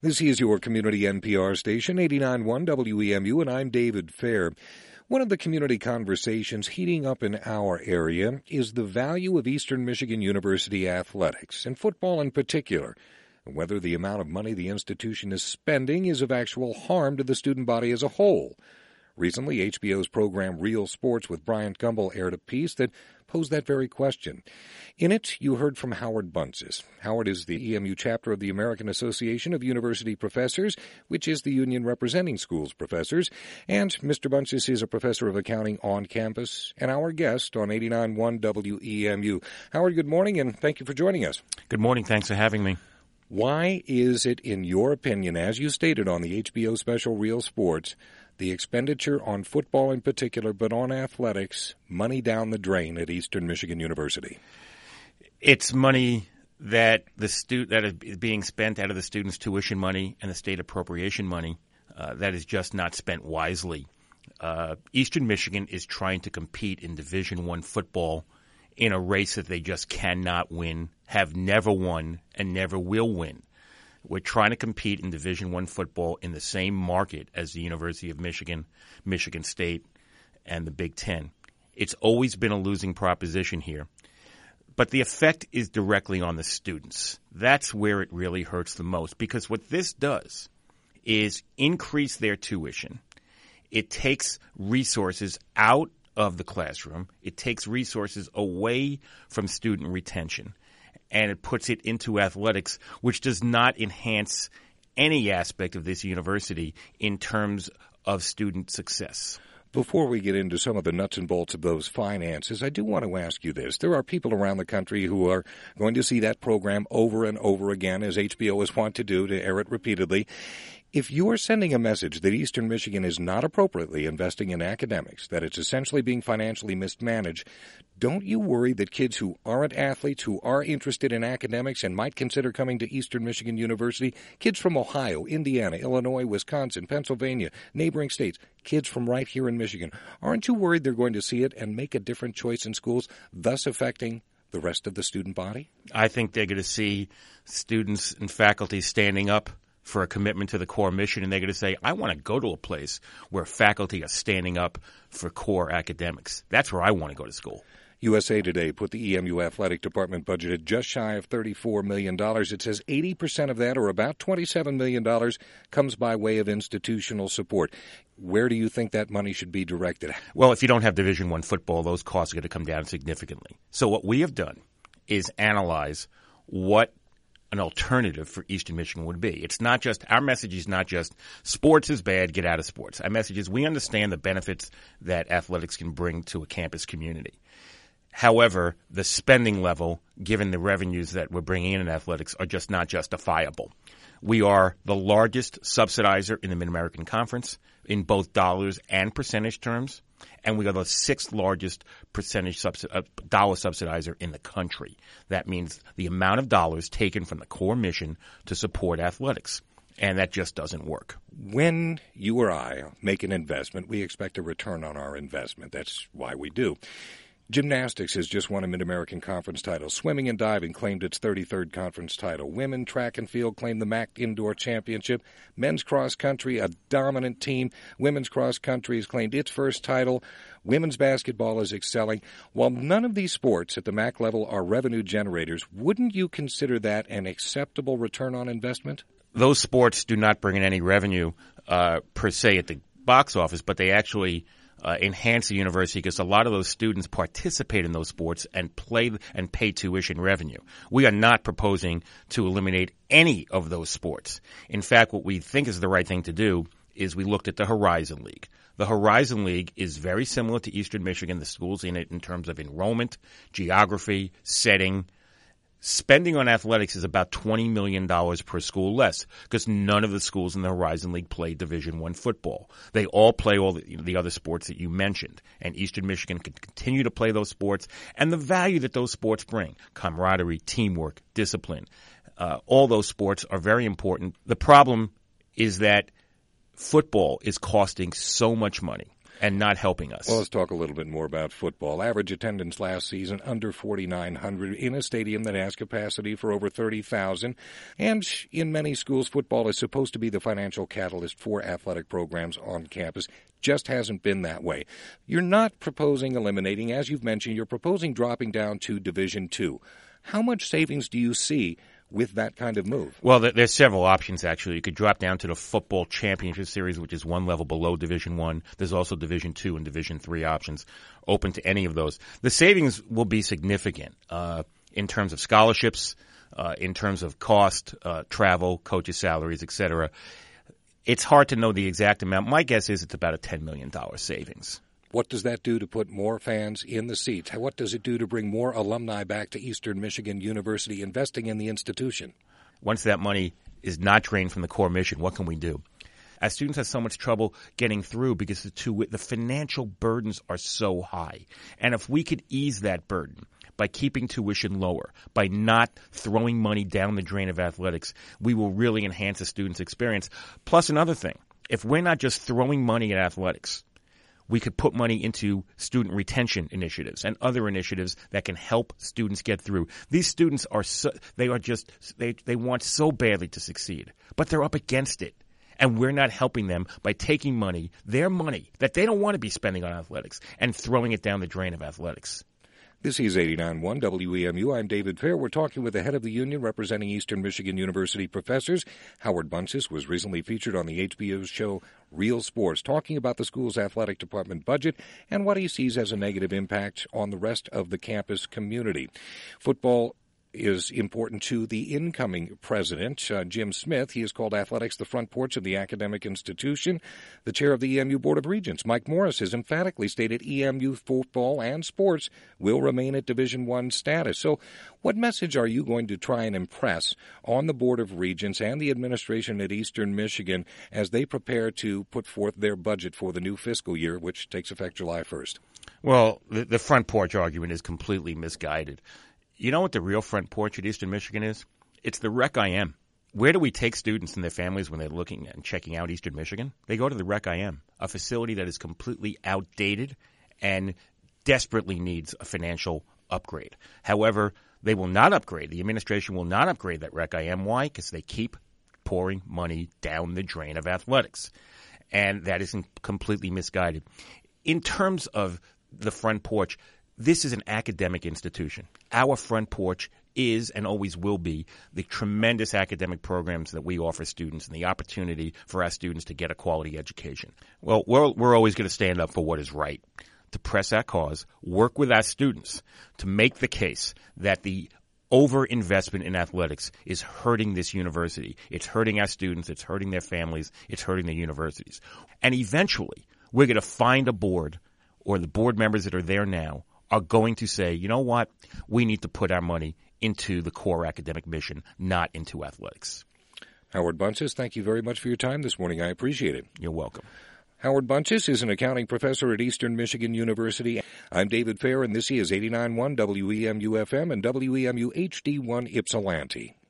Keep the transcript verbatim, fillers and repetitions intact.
This is your community N P R station, eighty-nine point one W E M U, and I'm David Fair. One of the community conversations heating up in our area is the value of Eastern Michigan University athletics, and football in particular, and whether the amount of money the institution is spending is of actual harm to the student body as a whole. Recently, H B O's program Real Sports with Bryant Gumbel aired a piece that posed that very question. In it, you heard from Howard Bunces. Howard is the E M U chapter of the American Association of University Professors, which is the union representing schools professors. And Mister Bunces is a professor of accounting on campus and our guest on eighty-nine point one W E M U. Howard, good morning, and thank you for joining us. Good morning. Thanks for having me. Why is it, in your opinion, as you stated on the H B O special Real Sports, the expenditure on football in particular, but on athletics, money down the drain at Eastern Michigan University? It's money that the stu- that is being spent out of the students' tuition money and the state appropriation money uh, that is just not spent wisely. Uh, Eastern Michigan is trying to compete in Division One football in a race that they just cannot win, have never won, and never will win. We're trying to compete in Division One football in the same market as the University of Michigan, Michigan State, and the Big Ten. It's always been a losing proposition here. But the effect is directly on the students. That's where it really hurts the most, because what this does is increase their tuition. It takes resources out of the classroom. It takes resources away from student retention. And it puts it into athletics, which does not enhance any aspect of this university in terms of student success. Before we get into some of the nuts and bolts of those finances, I do want to ask you this. There are people around the country who are going to see that program over and over again, as H B O is wont to do, to air it repeatedly. If you are sending a message that Eastern Michigan is not appropriately investing in academics, that it's essentially being financially mismanaged, don't you worry that kids who aren't athletes, who are interested in academics and might consider coming to Eastern Michigan University, kids from Ohio, Indiana, Illinois, Wisconsin, Pennsylvania, neighboring states, kids from right here in Michigan, aren't you worried they're going to see it and make a different choice in schools, thus affecting the rest of the student body? I think they're going to see students and faculty standing up for a commitment to the core mission, and they're going to say, I want to go to a place where faculty are standing up for core academics. That's where I want to go to school. U S A Today put the E M U athletic department budget at just shy of thirty-four million dollars. It says eighty percent of that, or about twenty-seven million dollars, comes by way of institutional support. Where do you think that money should be directed? Well, if you don't have Division One football, those costs are going to come down significantly. So what we have done is analyze what an alternative for Eastern Michigan would be. It's not just, our message is not just sports is bad, get out of sports. Our message is we understand the benefits that athletics can bring to a campus community. However, the spending level, given the revenues that we're bringing in in athletics, are just not justifiable. We are the largest subsidizer in the Mid-American Conference in both dollars and percentage terms, and we are the sixth largest percentage subsi- uh, dollar subsidizer in the country. That means the amount of dollars taken from the core mission to support athletics, and that just doesn't work. When you or I make an investment, we expect a return on our investment. That's why we do. Gymnastics has just won a Mid-American Conference title. Swimming and diving claimed its thirty-third conference title. Women track and field claimed the M A C Indoor Championship. Men's cross country, a dominant team. Women's cross country has claimed its first title. Women's basketball is excelling. While none of these sports at the M A C level are revenue generators, wouldn't you consider that an acceptable return on investment? Those sports do not bring in any revenue uh, per se at the box office, but they actually Uh, enhance the university because a lot of those students participate in those sports and play and pay tuition revenue. We are not proposing to eliminate any of those sports. In fact, what we think is the right thing to do is we looked at the Horizon League. The Horizon League is very similar to Eastern Michigan, the schools in it in terms of enrollment, geography, setting. Spending on athletics is about twenty million dollars per school less because none of the schools in the Horizon League play Division One football. They all play all the, the other sports that you mentioned, and Eastern Michigan can continue to play those sports and the value that those sports bring, camaraderie, teamwork, discipline. Uh, all those sports are very important. The problem is that football is costing so much money. and not helping us. Well, let's talk a little bit more about football. Average attendance last season, under forty-nine hundred in a stadium that has capacity for over thirty thousand. And in many schools, football is supposed to be the financial catalyst for athletic programs on campus. Just hasn't been that way. You're not proposing eliminating, as you've mentioned, you're proposing dropping down to Division Two. How much savings do you see with that kind of move? Well, there's several options, actually. You could drop down to the Football Championship Series, which is one level below Division One. There's also Division Two and Division Three options open to any of those. The savings will be significant uh, in terms of scholarships, uh, in terms of cost, uh, travel, coaches' salaries, et cetera. It's hard to know the exact amount. My guess is it's about a ten million dollars savings. What does that do to put more fans in the seats? What does it do to bring more alumni back to Eastern Michigan University investing in the institution? Once that money is not drained from the core mission, what can we do? Our students have so much trouble getting through because the, two, the financial burdens are so high. And if we could ease that burden by keeping tuition lower, by not throwing money down the drain of athletics, we will really enhance the student's experience. Plus another thing, if we're not just throwing money at athletics, we could put money into student retention initiatives and other initiatives that can help students get through. These students are so, they are just, they, they want so badly to succeed, but they're up against it. And we're not helping them by taking money, their money, that they don't want to be spending on athletics, and throwing it down the drain of athletics. This is eighty-nine point one W E M U. I'm David Fair. We're talking with the head of the union representing Eastern Michigan University professors. Howard Bunches was recently featured on the H B O show Real Sports, talking about the school's athletic department budget and what he sees as a negative impact on the rest of the campus community. Football is important to the incoming president, uh, Jim Smith. He has called athletics the front porch of the academic institution. The chair of the E M U Board of Regents, Mike Morris, has emphatically stated E M U football and sports will remain at Division One status. So what message are you going to try and impress on the Board of Regents and the administration at Eastern Michigan as they prepare to put forth their budget for the new fiscal year, which takes effect July first? Well, the, the front porch argument is completely misguided. You know what the real front porch at Eastern Michigan is? It's the Rec I M. Where do we take students and their families when they're looking and checking out Eastern Michigan? They go to the Rec I M, a facility that is completely outdated and desperately needs a financial upgrade. However, they will not upgrade. The administration will not upgrade that Rec I M. Why? Because they keep pouring money down the drain of athletics. And that is completely misguided. In terms of the front porch, this is an academic institution. Our front porch is and always will be the tremendous academic programs that we offer students and the opportunity for our students to get a quality education. Well, we're, we're always going to stand up for what is right, to press our cause, work with our students to make the case that the overinvestment in athletics is hurting this university. It's hurting our students. It's hurting their families. It's hurting the universities. And eventually, we're going to find a board, or the board members that are there now are going to say, you know what, we need to put our money into the core academic mission, not into athletics. Howard Bunches, thank you very much for your time this morning. I appreciate it. You're welcome. Howard Bunches is an accounting professor at Eastern Michigan University. I'm David Fair, and this is eighty-nine point one W E M U F M and W E M U H D one Ypsilanti.